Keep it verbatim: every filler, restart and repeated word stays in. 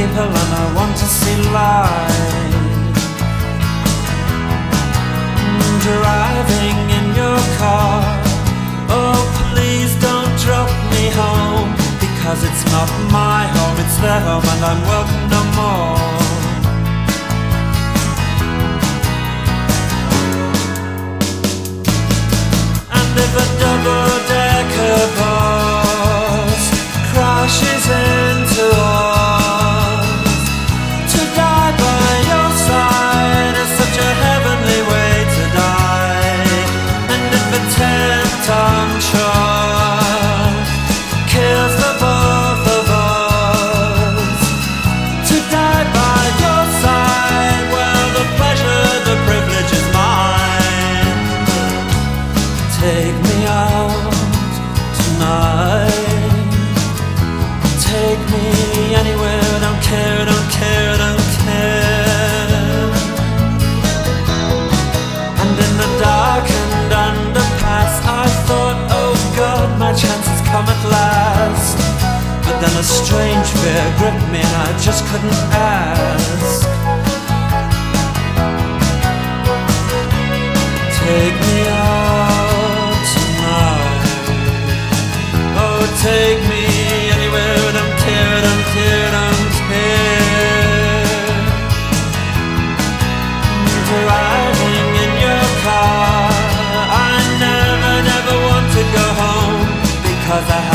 people and I want to see light. Driving in your car, oh please don't drop me home, because it's not my home, it's their home and I'm welcome no more. And if a double-decker bus crashes into us, to die by your side is such a heavenly way to die. And if a ten-ton truck kills the both of us, to die by your side, well, the pleasure, the privilege is mine. Take me out tonight, take me anywhere, don't care, don't care, don't care. And in the darkened underpass I thought, oh God, my chance has come at last. But then a strange fear gripped me and I just couldn't ask. Take me out tonight, oh take me anywhere, don't care, don't care, don't care. Driving in your car, I never, never want to go home, because I